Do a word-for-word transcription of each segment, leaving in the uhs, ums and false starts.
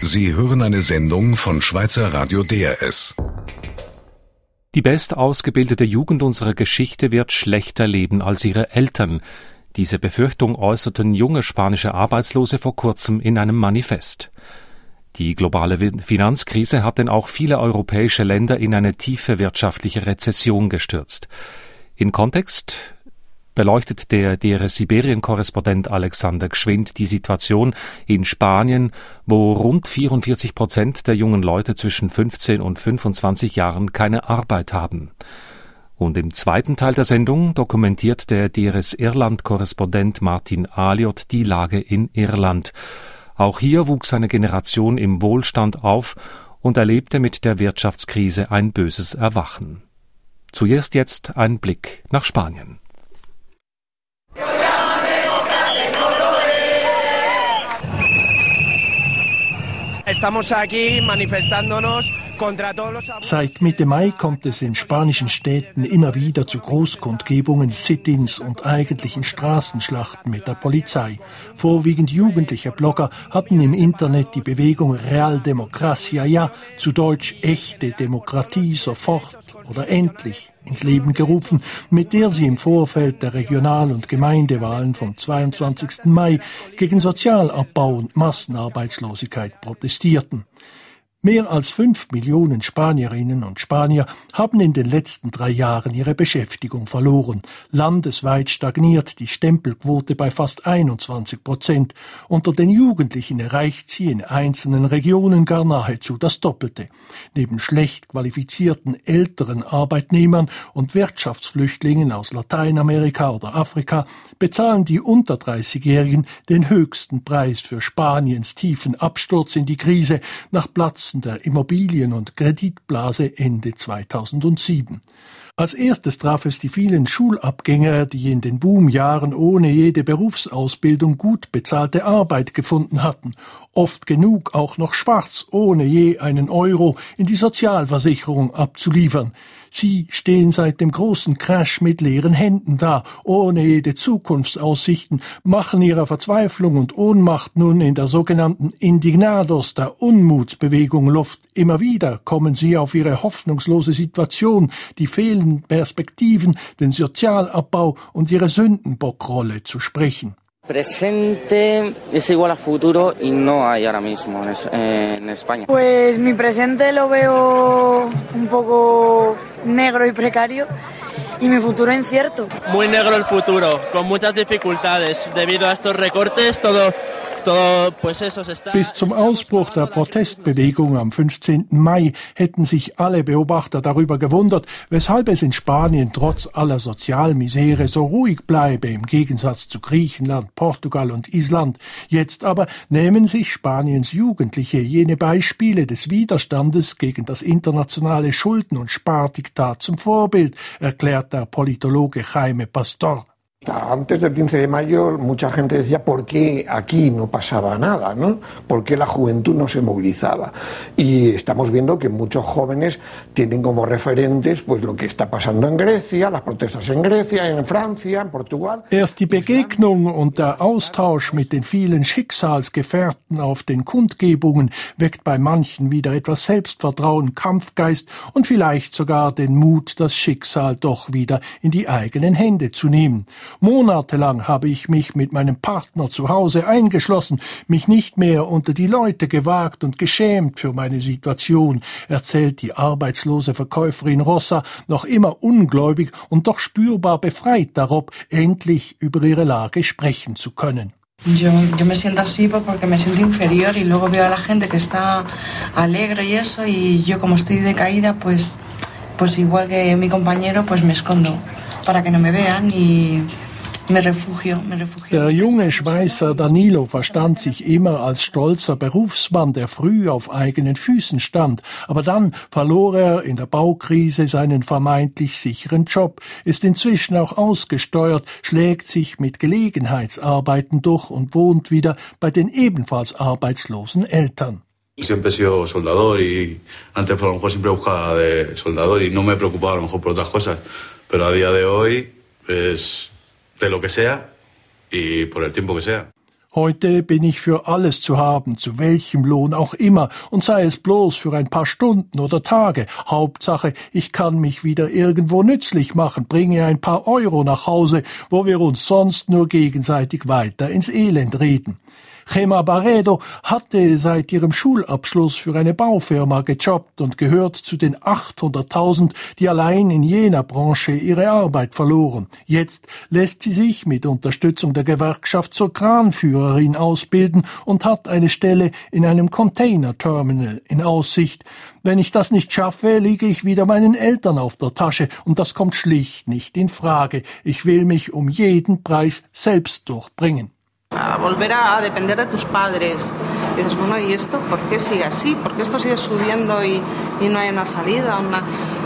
Sie hören eine Sendung von Schweizer Radio D R S. Die bestausgebildete Jugend unserer Geschichte wird schlechter leben als ihre Eltern. Diese Befürchtung äußerten junge spanische Arbeitslose vor kurzem in einem Manifest. Die globale Finanzkrise hat denn auch viele europäische Länder in eine tiefe wirtschaftliche Rezession gestürzt. In Kontext beleuchtet der D R S-Sibirien-Korrespondent Alexander Gschwind die Situation in Spanien, wo rund vierundvierzig Prozent der jungen Leute zwischen fünfzehn und fünfundzwanzig Jahren keine Arbeit haben. Und im zweiten Teil der Sendung dokumentiert der D R S-Irland-Korrespondent Martin Aliot die Lage in Irland. Auch hier wuchs eine Generation im Wohlstand auf und erlebte mit der Wirtschaftskrise ein böses Erwachen. Zuerst jetzt ein Blick nach Spanien. Seit Mitte Mai kommt es in spanischen Städten immer wieder zu Großkundgebungen, Sit-ins und eigentlichen Straßenschlachten mit der Polizei. Vorwiegend jugendliche Blogger hatten im Internet die Bewegung Real Democracia, ja, zu Deutsch echte Demokratie sofort oder endlich ins Leben gerufen, mit der sie im Vorfeld der Regional- und Gemeindewahlen vom zweiundzwanzigsten Mai gegen Sozialabbau und Massenarbeitslosigkeit protestierten. Mehr als fünf Millionen Spanierinnen und Spanier haben in den letzten drei Jahren ihre Beschäftigung verloren. Landesweit stagniert die Stempelquote bei fast einundzwanzig Prozent. Unter den Jugendlichen erreicht sie in einzelnen Regionen gar nahezu das Doppelte. Neben schlecht qualifizierten älteren Arbeitnehmern und Wirtschaftsflüchtlingen aus Lateinamerika oder Afrika bezahlen die unter dreißigjährigen den höchsten Preis für Spaniens tiefen Absturz in die Krise nach Platz der Immobilien- und Kreditblase Ende zweitausendsieben. Als erstes traf es die vielen Schulabgänger, die in den Boomjahren ohne jede Berufsausbildung gut bezahlte Arbeit gefunden hatten, oft genug auch noch schwarz, ohne je einen Euro in die Sozialversicherung abzuliefern. Sie stehen seit dem großen Crash mit leeren Händen da, ohne jede Zukunftsaussichten, machen ihrer Verzweiflung und Ohnmacht nun in der sogenannten Indignados, der Unmutsbewegung, Luft. Immer wieder kommen sie auf ihre hoffnungslose Situation, die fehlenden Perspektiven, den Sozialabbau und ihre Sündenbockrolle zu sprechen. Presente es igual a futuro y no hay ahora mismo en España. Pues mi presente lo veo un poco negro y precario y mi futuro incierto. Muy negro el futuro, con muchas dificultades debido a estos recortes, todo todo pues eso se está. Bis zum Ausbruch der Protestbewegung am fünfzehnten Mai hätten sich alle Beobachter darüber gewundert, weshalb es in Spanien trotz aller Sozialmisere so ruhig bleibe, im Gegensatz zu Griechenland, Portugal und Island. Jetzt aber nehmen sich Spaniens Jugendliche jene Beispiele des Widerstandes gegen das internationale Schulden- und Spardiktat zum Vorbild, erklärt der Politologe Jaime Pastor. Antes del quince de mayo mucha gente decía ¿por qué aquí no pasaba nada? ¿no? ¿Por qué la juventud no se movilizaba? Y estamos viendo que muchos jóvenes tienen como referentes pues lo que está pasando en Grecia, las protestas en Grecia, en Francia, en Portugal. Erst die Begegnung und der Austausch mit den vielen Schicksalsgefährten auf den Kundgebungen weckt bei manchen wieder etwas Selbstvertrauen, Kampfgeist und vielleicht sogar den Mut, das Schicksal doch wieder in die eigenen Hände zu nehmen. Monatelang habe ich mich mit meinem Partner zu Hause eingeschlossen, mich nicht mehr unter die Leute gewagt und geschämt für meine Situation, erzählt die arbeitslose Verkäuferin Rosa, noch immer ungläubig und doch spürbar befreit darob, endlich über ihre Lage sprechen zu können. Yo, yo me siento así porque me siento inferior y luego veo a la gente que está alegre y eso y yo como estoy decaída pues, pues igual que mi compañero pues me escondo para que no me vean y me refugio, me refugio. Der junge Schweizer Danilo verstand sich immer als stolzer Berufsmann, der früh auf eigenen Füßen stand. Aber dann verlor er in der Baukrise seinen vermeintlich sicheren Job, ist inzwischen auch ausgesteuert, schlägt sich mit Gelegenheitsarbeiten durch und wohnt wieder bei den ebenfalls arbeitslosen Eltern. Siempre he sido soldador y antes a lo mejor siempre buscaba de soldador y no me preocupaba a lo mejor por otras cosas, pero a día de hoy es de lo que sea y por el tiempo que sea. Heute bin ich für alles zu haben, zu welchem Lohn auch immer, und sei es bloß für ein paar Stunden oder Tage. Hauptsache, ich kann mich wieder irgendwo nützlich machen, bringe ein paar Euro nach Hause, wo wir uns sonst nur gegenseitig weiter ins Elend reden. Gemma Barredo hatte seit ihrem Schulabschluss für eine Baufirma gejobbt und gehört zu den achthunderttausend, die allein in jener Branche ihre Arbeit verloren. Jetzt lässt sie sich mit Unterstützung der Gewerkschaft zur Kranführerin ausbilden und hat eine Stelle in einem Containerterminal in Aussicht. Wenn ich das nicht schaffe, liege ich wieder meinen Eltern auf der Tasche, und das kommt schlicht nicht in Frage. Ich will mich um jeden Preis selbst durchbringen. A volver a depender de tus padres. Y dices, bueno, ¿y esto por qué sigue así? ¿Por qué esto sigue subiendo y, y no hay una salida? Una...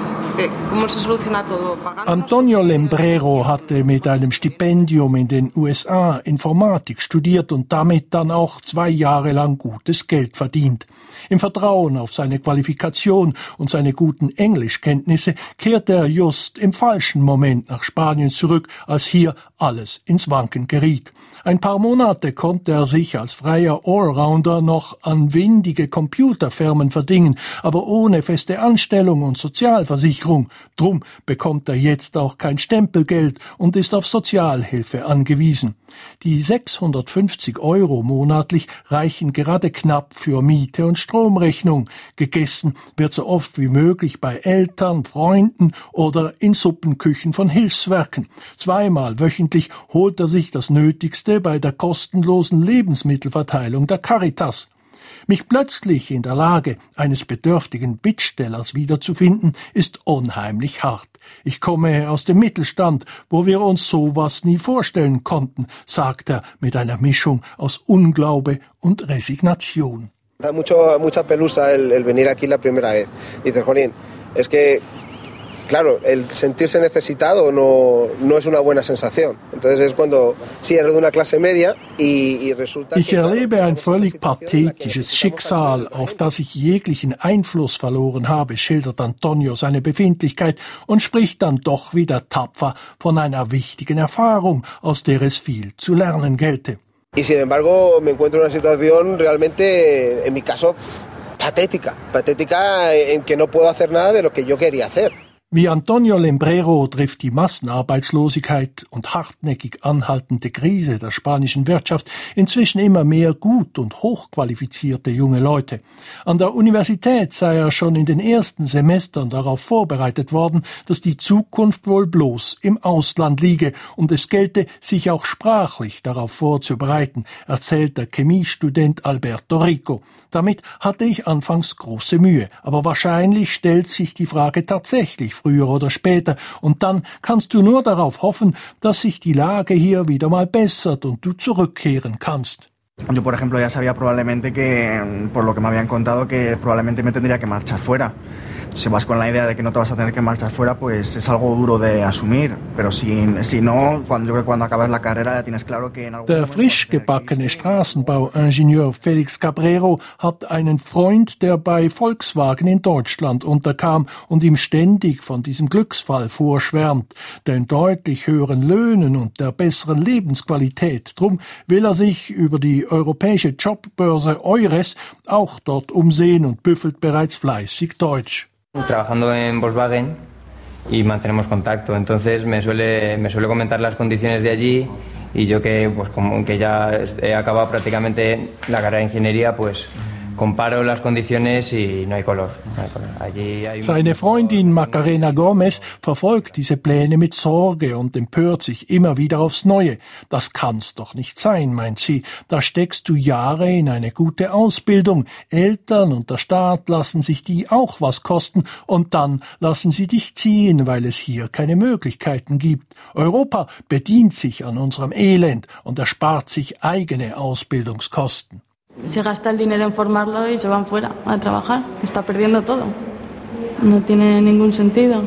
¿Cómo se soluciona todo? Antonio Lembrero hatte mit einem Stipendium in den U S A Informatik studiert und damit dann auch zwei Jahre lang gutes Geld verdient. Im Vertrauen auf seine Qualifikation und seine guten Englischkenntnisse kehrte er just im falschen Moment nach Spanien zurück, als hier alles ins Wanken geriet. Ein paar Monate konnte er sich als freier Allrounder noch an windige Computerfirmen verdingen, aber ohne feste Anstellung und Sozialversicherung. Drum bekommt er jetzt auch kein Stempelgeld und ist auf Sozialhilfe angewiesen. Die sechshundertfünfzig Euro monatlich reichen gerade knapp für Miete und Stromrechnung. Gegessen wird so oft wie möglich bei Eltern, Freunden oder in Suppenküchen von Hilfswerken. Zweimal wöchentlich holt er sich das Nötigste bei der kostenlosen Lebensmittelverteilung der Caritas. Mich plötzlich in der Lage eines bedürftigen Bittstellers wiederzufinden, ist unheimlich hart. Ich komme aus dem Mittelstand, wo wir uns sowas nie vorstellen konnten, sagt er mit einer Mischung aus Unglaube und Resignation. Da mucho, mucha pelusa el, el venir aquí la primera vez. Dices, Jolín, es que claro, el sentirse necesitado no, no es una buena sensación. Entonces es cuando sí eres de una clase media y, y resulta. Ich erlebe ein völlig pathetisches Schicksal, auf das ich jeglichen Einfluss verloren habe, schildert Antonio seine Befindlichkeit und spricht dann doch wieder tapfer von einer wichtigen Erfahrung, aus der es viel zu lernen gelte. Y sin embargo me encuentro en una situación realmente, en mi caso, patética. Patética en que no puedo hacer nada de lo que yo quería hacer. Wie Antonio Lembrero trifft die Massenarbeitslosigkeit und hartnäckig anhaltende Krise der spanischen Wirtschaft inzwischen immer mehr gut und hochqualifizierte junge Leute. An der Universität sei er schon in den ersten Semestern darauf vorbereitet worden, dass die Zukunft wohl bloß im Ausland liege, und es gelte, sich auch sprachlich darauf vorzubereiten, erzählt der Chemiestudent Alberto Rico. Damit hatte ich anfangs große Mühe, aber wahrscheinlich stellt sich die Frage tatsächlich früher oder später, und dann kannst du nur darauf hoffen, dass sich die Lage hier wieder mal bessert und du zurückkehren kannst. Yo, por ejemplo, ya sabía probablemente que, por lo que me habían contado, que probablemente me tendría que marchar fuera. Si vas con la idea de que no te vas a tener que marchar fuera, pues es algo duro de asumir. Pero si, si no, cuando, yo creo que cuando acabas la carrera ya tienes claro que en algún Der frisch gebackene Straßenbauingenieur Felix Cabrero hat einen Freund, der bei Volkswagen in Deutschland unterkam und ihm ständig von diesem Glücksfall vorschwärmt, den deutlich höheren Löhnen und der besseren Lebensqualität. Drum will er sich über die europäische Jobbörse Eures auch dort umsehen und büffelt bereits fleißig Deutsch. Trabajando en Volkswagen y mantenemos contacto, entonces me suele me suele comentar las condiciones de allí, y yo que pues como que ya he acabado prácticamente la carrera de ingeniería, pues comparo las condiciones y no hay color. No hay color. Allí hay Seine Freundin Macarena Gomez verfolgt diese Pläne mit Sorge und empört sich immer wieder aufs Neue. Das kann's doch nicht sein, meint sie. Da steckst du Jahre in eine gute Ausbildung. Eltern und der Staat lassen sich die auch was kosten, und dann lassen sie dich ziehen, weil es hier keine Möglichkeiten gibt. Europa bedient sich an unserem Elend und erspart sich eigene Ausbildungskosten. Se gasta el dinero en formarlo y se van fuera a trabajar. Está perdiendo todo. No tiene ningún sentido.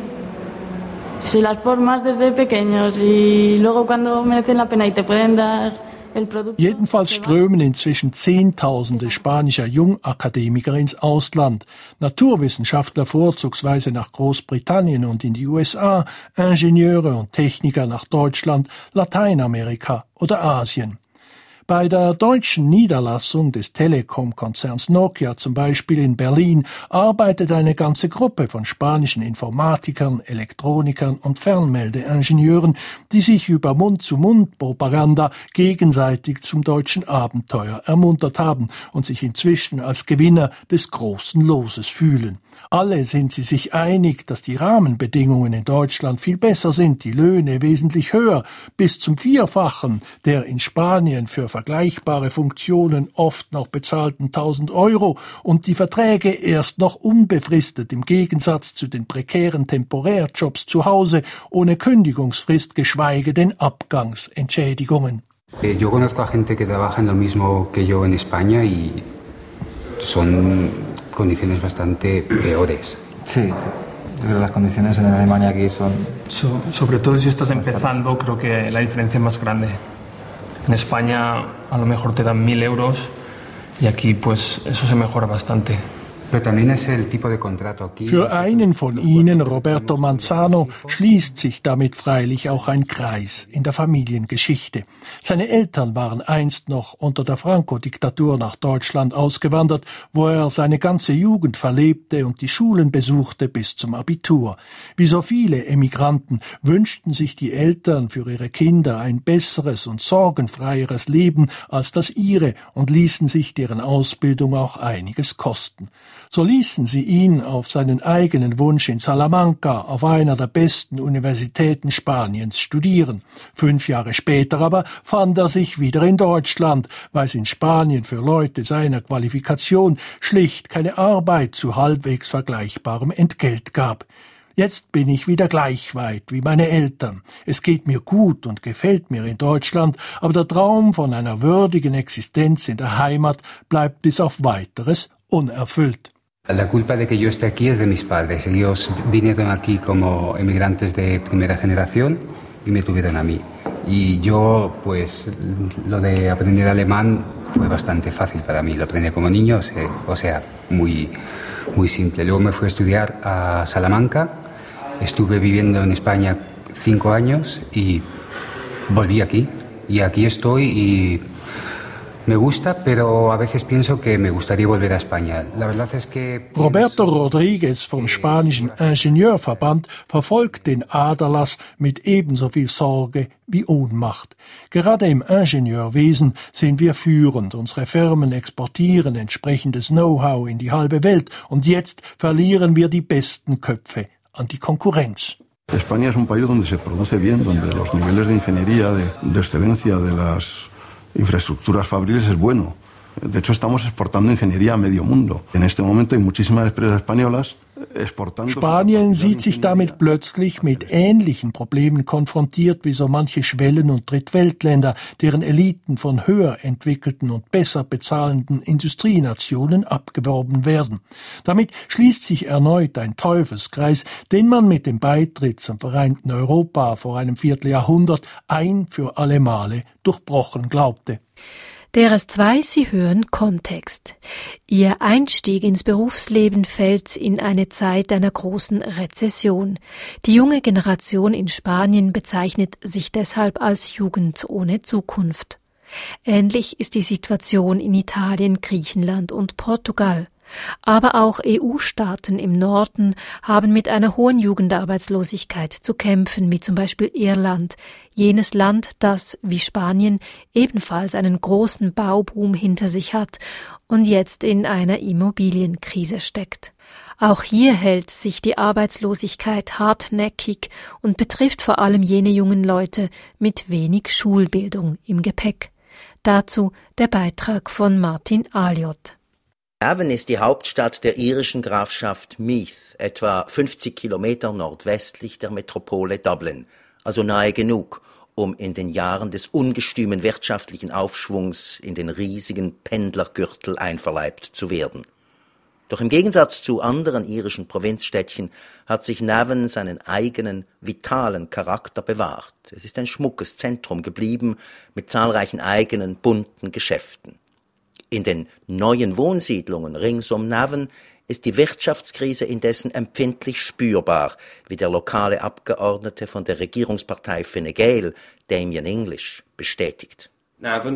Si las formas desde pequeños y luego cuando merecen la pena y te pueden dar el producto. Jedenfalls strömen inzwischen Zehntausende spanischer Jungakademiker ins Ausland. Naturwissenschaftler vorzugsweise nach Großbritannien und in die U S A, Ingenieure und Techniker nach Deutschland, Lateinamerika oder Asien. Bei der deutschen Niederlassung des Telekom-Konzerns Nokia zum Beispiel in Berlin arbeitet eine ganze Gruppe von spanischen Informatikern, Elektronikern und Fernmeldeingenieuren, die sich über Mund-zu-Mund-Propaganda gegenseitig zum deutschen Abenteuer ermuntert haben und sich inzwischen als Gewinner des großen Loses fühlen. Alle sind sie sich einig, dass die Rahmenbedingungen in Deutschland viel besser sind, die Löhne wesentlich höher, bis zum Vierfachen der in Spanien für vergleichbare Funktionen oft noch bezahlten tausend Euro und die Verträge erst noch unbefristet im Gegensatz zu den prekären Temporärjobs zu Hause ohne Kündigungsfrist, geschweige denn Abgangsentschädigungen. Yo conozco a gente que trabaja en lo mismo que yo en España y son condiciones bastante peores. Sí, sí. Las condiciones en Alemania aquí son... So, sobre todo si estás empezando, creo que la diferencia es más grande. En España a lo mejor te dan mil euros y aquí pues eso se mejora bastante. Für einen von ihnen, Roberto Manzano, schließt sich damit freilich auch ein Kreis in der Familiengeschichte. Seine Eltern waren einst noch unter der Franco-Diktatur nach Deutschland ausgewandert, wo er seine ganze Jugend verlebte und die Schulen besuchte bis zum Abitur. Wie so viele Emigranten wünschten sich die Eltern für ihre Kinder ein besseres und sorgenfreieres Leben als das ihre und ließen sich deren Ausbildung auch einiges kosten. So ließen sie ihn auf seinen eigenen Wunsch in Salamanca, auf einer der besten Universitäten Spaniens, studieren. Fünf Jahre später aber fand er sich wieder in Deutschland, weil es in Spanien für Leute seiner Qualifikation schlicht keine Arbeit zu halbwegs vergleichbarem Entgelt gab. Jetzt bin ich wieder gleich weit wie meine Eltern. Es geht mir gut und gefällt mir in Deutschland, aber der Traum von einer würdigen Existenz in der Heimat bleibt bis auf Weiteres unerfüllt. La culpa de que yo esté aquí es de mis padres. Ellos vinieron aquí como emigrantes de primera generación y me tuvieron a mí. Y yo, pues, lo de aprender alemán fue bastante fácil para mí. Lo aprendí como niño, o sea, muy, muy simple. Luego me fui a estudiar a Salamanca. Estuve viviendo en España cinco años y volví aquí. Y aquí estoy y me gusta, pero a veces pienso que me gustaría volver a España. La verdad es que... Roberto Rodriguez vom spanischen Ingenieurverband verfolgt den Aderlass mit ebenso viel Sorge wie Ohnmacht. Gerade im Ingenieurwesen sind wir führend. Unsere Firmen exportieren entsprechendes Know-how in die halbe Welt und jetzt verlieren wir die besten Köpfe an die Konkurrenz. España es un país donde se produce bien, donde los niveles de ingeniería, de, de excelencia de las infraestructuras fabriles es bueno. De hecho, estamos exportando ingeniería a medio mundo. En este momento hay muchísimas empresas españolas exportando... Spanien sieht sich damit plötzlich mit ähnlichen Problemen konfrontiert wie so manche Schwellen- und Drittweltländer, deren Eliten von höher entwickelten und besser bezahlenden Industrienationen abgeworben werden. Damit schließt sich erneut ein Teufelskreis, den man mit dem Beitritt zum vereinten Europa vor einem Vierteljahrhundert ein für alle Male durchbrochen glaubte. D R S zwei, Sie hören Kontext. Ihr Einstieg ins Berufsleben fällt in eine Zeit einer großen Rezession. Die junge Generation in Spanien bezeichnet sich deshalb als Jugend ohne Zukunft. Ähnlich ist die Situation in Italien, Griechenland und Portugal. Aber auch E U-Staaten im Norden haben mit einer hohen Jugendarbeitslosigkeit zu kämpfen, wie zum Beispiel Irland, jenes Land, das, wie Spanien, ebenfalls einen großen Bauboom hinter sich hat und jetzt in einer Immobilienkrise steckt. Auch hier hält sich die Arbeitslosigkeit hartnäckig und betrifft vor allem jene jungen Leute mit wenig Schulbildung im Gepäck. Dazu der Beitrag von Martin Aliot. Navan ist die Hauptstadt der irischen Grafschaft Meath, etwa fünfzig Kilometer nordwestlich der Metropole Dublin, also nahe genug, um in den Jahren des ungestümen wirtschaftlichen Aufschwungs in den riesigen Pendlergürtel einverleibt zu werden. Doch im Gegensatz zu anderen irischen Provinzstädtchen hat sich Navan seinen eigenen, vitalen Charakter bewahrt. Es ist ein schmuckes Zentrum geblieben mit zahlreichen eigenen, bunten Geschäften. In den neuen Wohnsiedlungen rings um Navan ist die Wirtschaftskrise indessen empfindlich spürbar, wie der lokale Abgeordnete von der Regierungspartei Fine Gael, Damien English, bestätigt. Navan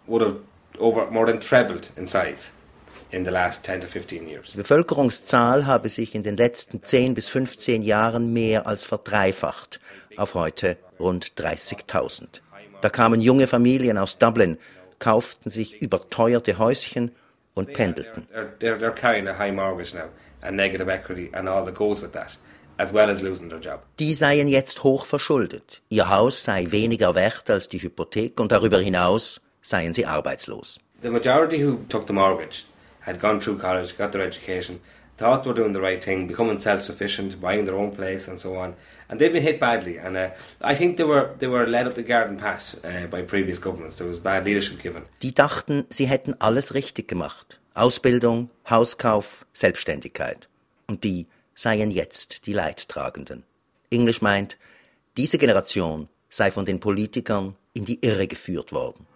would have over more than trebled in size in the last ten to fifteen years. Die Bevölkerungszahl habe sich in den letzten zehn bis fünfzehn Jahren mehr als verdreifacht, auf heute rund dreißigtausend. Da kamen junge Familien aus Dublin, kauften sich überteuerte Häuschen und pendelten. They're, they're, they're carrying a high mortgage now and negative equity and all that goes with that, as well as losing their job. Die seien jetzt hoch verschuldet. Ihr Haus sei weniger wert als die Hypothek und darüber hinaus seien sie arbeitslos. The majority who took the mortgage had gone through college, got their education, thought they were doing the right thing, becoming self-sufficient, buying their own place and so on. And they've been hit badly. And uh, I think they were they were led up the garden path uh, by previous governments. There was bad leadership given. Die dachten, sie hätten alles richtig gemacht. Ausbildung, Hauskauf, Selbstständigkeit. Und die seien jetzt die Leidtragenden. English meint, diese Generation sei von den Politikern in die Irre geführt worden.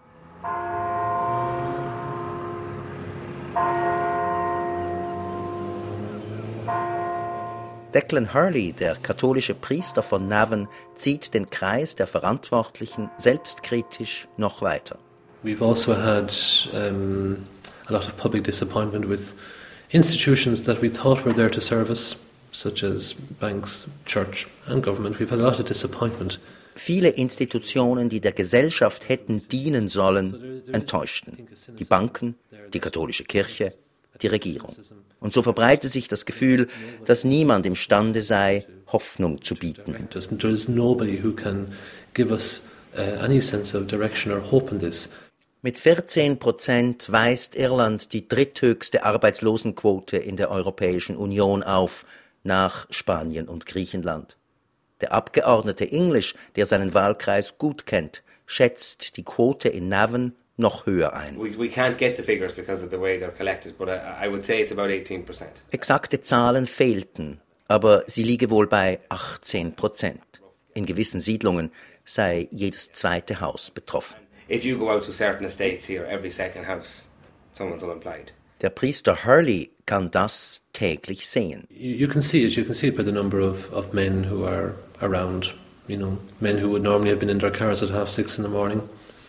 Declan Hurley, der katholische Priester von Navan, zieht den Kreis der Verantwortlichen selbstkritisch noch weiter. We've also had um, a lot of public disappointment with institutions that we thought were there to serve us, such as banks, church and government. We've had a lot of disappointment. Viele Institutionen, die der Gesellschaft hätten dienen sollen, enttäuschten. Die Banken, die katholische Kirche, die Regierung. Und so verbreitet sich das Gefühl, dass niemand imstande sei, Hoffnung zu bieten. There is nobody who can give us uh, any sense of direction or hope in this. Mit vierzehn Prozent weist Irland die dritthöchste Arbeitslosenquote in der Europäischen Union auf, nach Spanien und Griechenland. Der Abgeordnete English, der seinen Wahlkreis gut kennt, schätzt die Quote in Navan noch höher ein. We, we can't get the figures because of the way they're collected, but I, I would say it's about eighteen percent. Exakte Zahlen fehlten, aber sie liege wohl bei achtzehn Prozent. In gewissen Siedlungen sei jedes zweite Haus betroffen. If you go out to certain estates here, every second house, someone's unemployed. Der Priester Hurley kann das täglich sehen. You can see it. You can see it by the number of, of men who are around. You know, men who would normally have been in their cars at half six in the morning.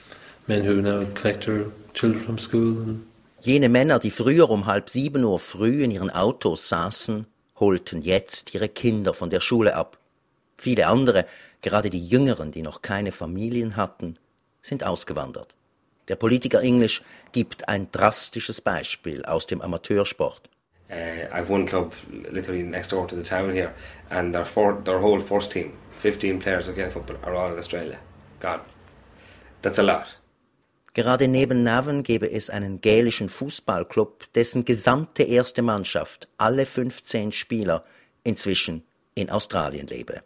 Men who now collect their children from school. Jene Männer, die früher um halb sieben Uhr früh in ihren Autos saßen, holten jetzt ihre Kinder von der Schule ab. Viele andere, gerade die Jüngeren, die noch keine Familien hatten, sind ausgewandert. Der Politiker English gibt ein drastisches Beispiel aus dem Amateursport. Uh, I've one club literally next door to the town here, and their, for, their whole first team, fifteen players of Gaelic football, are all in Australia. Gone. That's a lot. Gerade neben Navan gäbe es einen gälischen Fußballclub, dessen gesamte erste Mannschaft, alle fünfzehn Spieler, inzwischen in Australien lebe.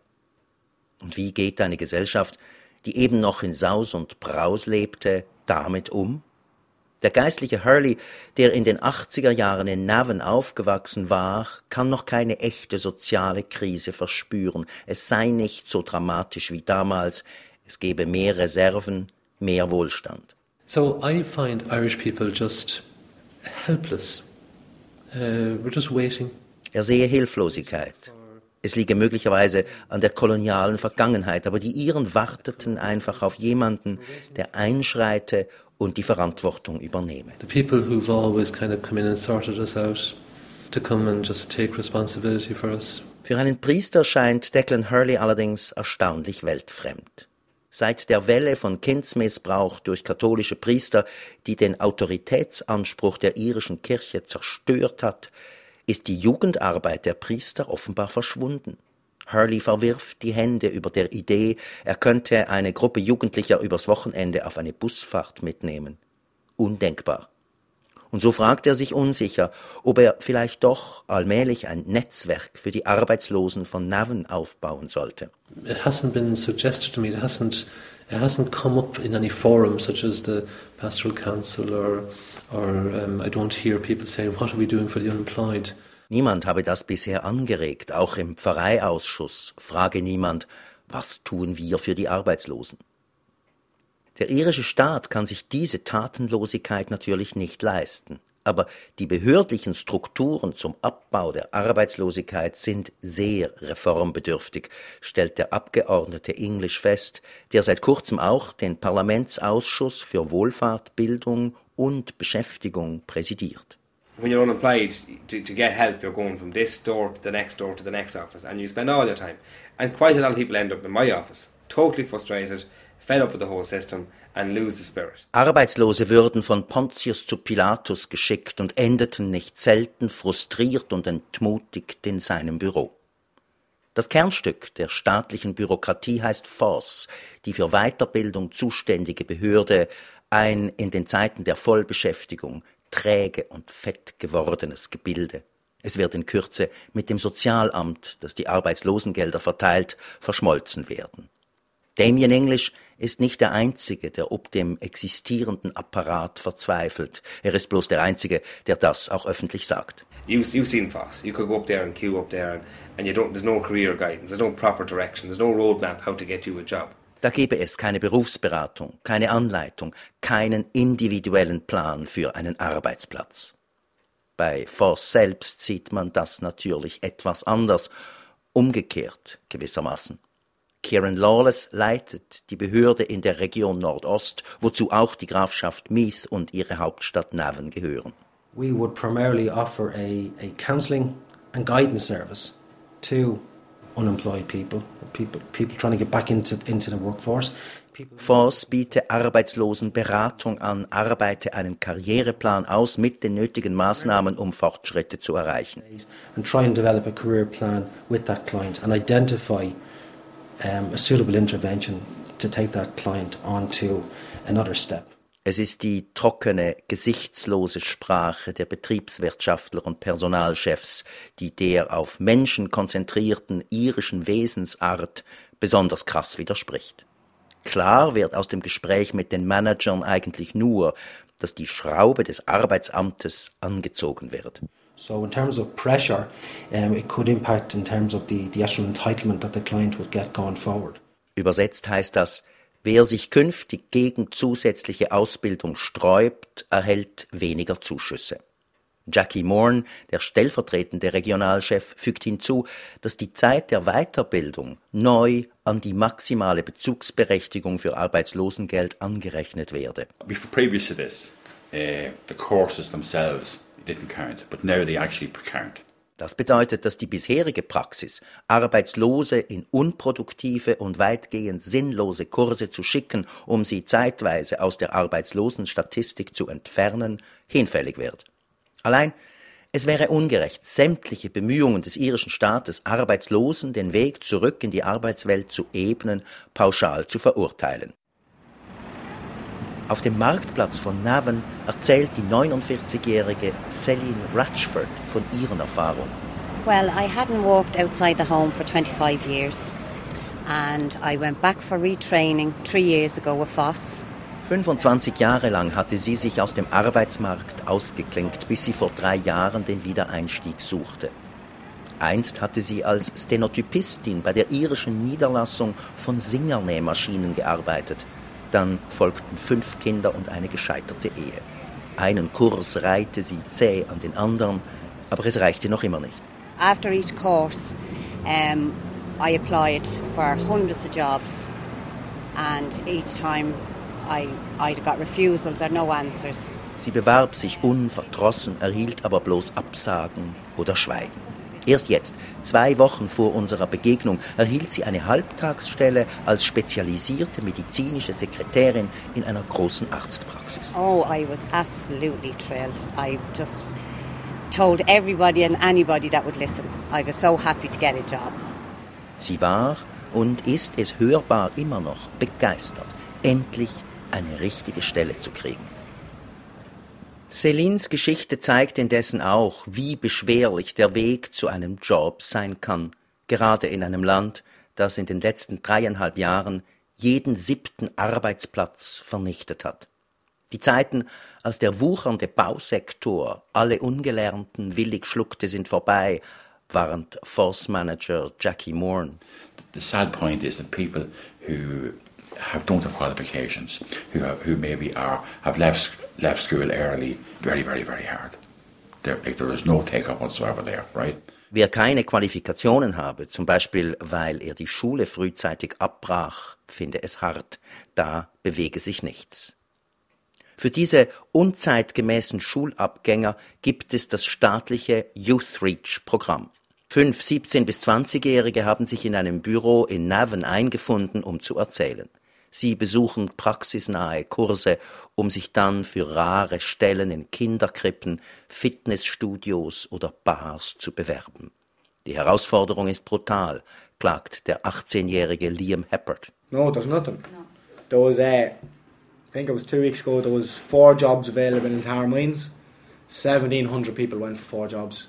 Und wie geht eine Gesellschaft, die eben noch in Saus und Braus lebte, damit um? Der geistliche Hurley, der in den achtziger Jahren in Navan aufgewachsen war, kann noch keine echte soziale Krise verspüren. Es sei nicht so dramatisch wie damals. Es gebe mehr Reserven, mehr Wohlstand. So I find Irish people just helpless. Uh, we're just waiting. Er sehe Hilflosigkeit. Es liege möglicherweise an der kolonialen Vergangenheit, aber die Iren warteten einfach auf jemanden, der einschreite und die Verantwortung übernehme. The people who've always kind of come in and sorted us out, to come and just take responsibility for us. Für einen Priester scheint Declan Hurley allerdings erstaunlich weltfremd. Seit der Welle von Kindsmissbrauch durch katholische Priester, die den Autoritätsanspruch der irischen Kirche zerstört hat, ist die Jugendarbeit der Priester offenbar verschwunden. Hurley verwirft die Hände über der Idee, er könnte eine Gruppe Jugendlicher übers Wochenende auf eine Busfahrt mitnehmen. Undenkbar. Und so fragt er sich unsicher, ob er vielleicht doch allmählich ein Netzwerk für die Arbeitslosen von Navan aufbauen sollte. It hasn't been suggested to me, it hasn't, it hasn't come up in any forum such as the Pastoral Council or, or um, I don't hear people saying, what are we doing for the unemployed? Niemand habe das bisher angeregt, auch im Pfarreiausschuss frage niemand, was tun wir für die Arbeitslosen? Der irische Staat kann sich diese Tatenlosigkeit natürlich nicht leisten. Aber die behördlichen Strukturen zum Abbau der Arbeitslosigkeit sind sehr reformbedürftig, stellt der Abgeordnete English fest, der seit kurzem auch den Parlamentsausschuss für Wohlfahrt, Bildung und Beschäftigung präsidiert. When you're unemployed, to, to get help, you're going from this door to the next door to the next office, and you spend all your time. And quite a lot of people end up in my office, totally frustrated, fed up with the whole system, and lose the spirit. Arbeitslose würden von Pontius zu Pilatus geschickt und endeten nicht selten frustriert und entmutigt in seinem Büro. Das Kernstück der staatlichen Bürokratie heißt F O S, die für Weiterbildung zuständige Behörde, ein in den Zeiten der Vollbeschäftigung träge und fett gewordenes Gebilde. Es wird in Kürze mit dem Sozialamt, das die Arbeitslosengelder verteilt, verschmolzen werden. Damien English ist nicht der Einzige, der ob dem existierenden Apparat verzweifelt. Er ist bloß der Einzige, der das auch öffentlich sagt. You've, you've seen F O S. You could go up there and queue up there and, and you don't, there's no career guidance, there's no proper direction, there's no roadmap how to get you a job. Da gebe es keine Berufsberatung, keine Anleitung, keinen individuellen Plan für einen Arbeitsplatz. Bei F O S selbst sieht man das natürlich etwas anders, umgekehrt gewissermaßen. Kieran Lawless leitet die Behörde in der Region Nordost, wozu auch die Grafschaft Meath und ihre Hauptstadt Navan gehören. We would primarily offer a, a counselling and guidance service to unemployed people, people, people trying to get back into, into the workforce. F O S biete Arbeitslosenberatung an, arbeite einen Karriereplan aus mit den nötigen Maßnahmen, um Fortschritte zu erreichen. And try and develop a career plan with that client and identify um, a suitable intervention to take that client on to another step. Es ist die trockene, gesichtslose Sprache der Betriebswirtschaftler und Personalchefs, die der auf Menschen konzentrierten irischen Wesensart besonders krass widerspricht. Klar wird aus dem Gespräch mit den Managern eigentlich nur, dass die Schraube des Arbeitsamtes angezogen wird. So in terms of pressure, um, it could impact in terms of the, the actual entitlement that the client would get going forward. Übersetzt heißt das, wer sich künftig gegen zusätzliche Ausbildung sträubt, erhält weniger Zuschüsse. Jackie Morn, der stellvertretende Regionalchef, fügt hinzu, dass die Zeit der Weiterbildung neu an die maximale Bezugsberechtigung für Arbeitslosengeld angerechnet werde. Before, previous to this, uh, the courses themselves didn't count, but now they actually count. Das bedeutet, dass die bisherige Praxis, Arbeitslose in unproduktive und weitgehend sinnlose Kurse zu schicken, um sie zeitweise aus der Arbeitslosenstatistik zu entfernen, hinfällig wird. Allein, es wäre ungerecht, sämtliche Bemühungen des irischen Staates, Arbeitslosen den Weg zurück in die Arbeitswelt zu ebnen, pauschal zu verurteilen. Auf dem Marktplatz von Navan erzählt die neunundvierzigjährige Celine Ratchford von ihren Erfahrungen. Well, I hadn't walked outside the home for twenty-five years and I went back for retraining three years ago with F O S. fünfundzwanzig Jahre lang hatte sie sich aus dem Arbeitsmarkt ausgeklinkt, bis sie vor drei Jahren den Wiedereinstieg suchte. Einst hatte sie als Stenotypistin bei der irischen Niederlassung von Singer-Nähmaschinen gearbeitet. Dann folgten fünf Kinder und eine gescheiterte Ehe. Einen Kurs reihte sie zäh an den anderen, aber es reichte noch immer nicht. After each course, um, I applied for hundreds of jobs, and each time I I got refusals or no answers. Sie bewarb sich unverdrossen, erhielt aber bloß Absagen oder Schweigen. Erst jetzt, zwei Wochen vor unserer Begegnung, erhielt sie eine Halbtagsstelle als spezialisierte medizinische Sekretärin in einer großen Arztpraxis. Oh, I was absolutely thrilled. I just told everybody and anybody that would listen. I was so happy to get a job. Sie war und ist es hörbar immer noch begeistert, endlich eine richtige Stelle zu kriegen. Celines Geschichte zeigt indessen auch, wie beschwerlich der Weg zu einem Job sein kann, gerade in einem Land, das in den letzten dreieinhalb Jahren jeden siebten Arbeitsplatz vernichtet hat. Die Zeiten, als der wuchernde Bausektor alle Ungelernten willig schluckte, sind vorbei, warnt F O S-Manager Jackie Morn. The sad point is that people who have don't have qualifications, who have, who maybe are have left left school early, very, very, very hard. There, like, there is no take-up whatsoever there, right? Wer keine Qualifikationen habe, zum Beispiel weil er die Schule frühzeitig abbrach, finde es hart, da bewege sich nichts. Für diese unzeitgemäßen Schulabgänger gibt es das staatliche Youth Reach-Programm. Fünf siebzehn- bis zwanzigjährige haben sich in einem Büro in Navan eingefunden, um zu erzählen. Sie besuchen praxisnahe Kurse, um sich dann für rare Stellen in Kinderkrippen, Fitnessstudios oder Bars zu bewerben. Die Herausforderung ist brutal, klagt der achtzehnjährige Liam Heppert. No, there's nothing. No. There was, uh, I think it was two weeks ago, there was four jobs available in Tower Mines. seventeen hundred people went for four jobs.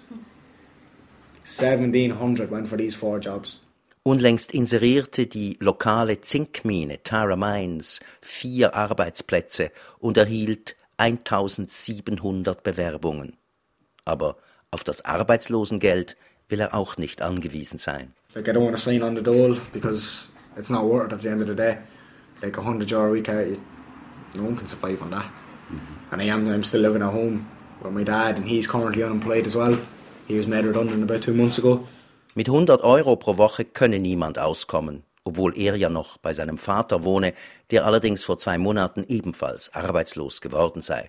seventeen hundred went for these four jobs. Unlängst inserierte die lokale Zinkmine Tara Mines vier Arbeitsplätze und erhielt eintausendsiebenhundert Bewerbungen. Aber auf das Arbeitslosengeld will er auch nicht angewiesen sein. Like, I don't want to sign on the dole because it's not worth it at the end of the day. Like a hundred euro a week, I, no one can survive on that. Mm-hmm. And I am, I'm still living at home with my dad, and he's currently unemployed as well. He was made redundant about two months ago. Mit hundert Euro pro Woche könne niemand auskommen, obwohl er ja noch bei seinem Vater wohne, der allerdings vor zwei Monaten ebenfalls arbeitslos geworden sei.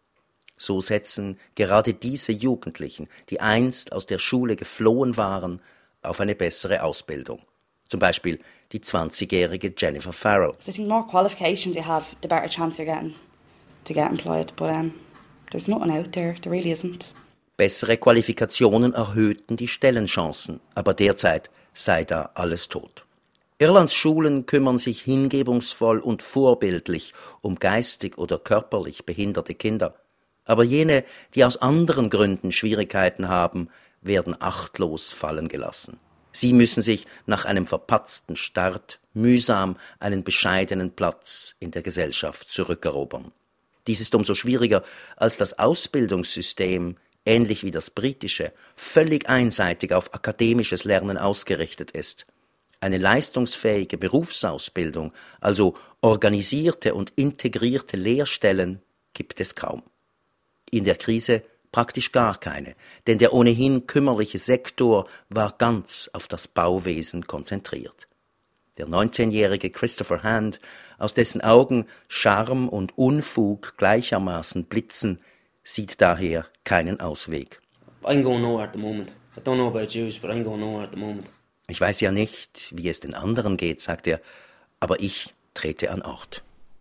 So setzen gerade diese Jugendlichen, die einst aus der Schule geflohen waren, auf eine bessere Ausbildung. Zum Beispiel die zwanzigjährige Jennifer Farrell. So I think more qualifications you have, the better chance you're getting to get employed. But um, there's nothing out there, there really isn't. Bessere Qualifikationen erhöhten die Stellenchancen, aber derzeit sei da alles tot. Irlands Schulen kümmern sich hingebungsvoll und vorbildlich um geistig oder körperlich behinderte Kinder. Aber jene, die aus anderen Gründen Schwierigkeiten haben, werden achtlos fallen gelassen. Sie müssen sich nach einem verpatzten Start mühsam einen bescheidenen Platz in der Gesellschaft zurückerobern. Dies ist umso schwieriger, als das Ausbildungssystem, ähnlich wie das britische, völlig einseitig auf akademisches Lernen ausgerichtet ist. Eine leistungsfähige Berufsausbildung, also organisierte und integrierte Lehrstellen, gibt es kaum. In der Krise praktisch gar keine, denn der ohnehin kümmerliche Sektor war ganz auf das Bauwesen konzentriert. Der neunzehnjährige Christopher Hand, aus dessen Augen Charme und Unfug gleichermaßen blitzen, sieht daher keinen Ausweg. I'm going nowhere at the moment. I don't know about you, but I'm going nowhere at the moment. Ich weiß ja nicht, wie es den anderen geht, sagt er, aber ich trete an Ort.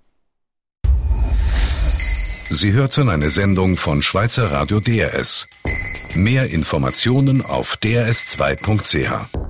Sie hörten eine Sendung von Schweizer Radio D R S. Mehr Informationen auf d r s zwei punkt c h.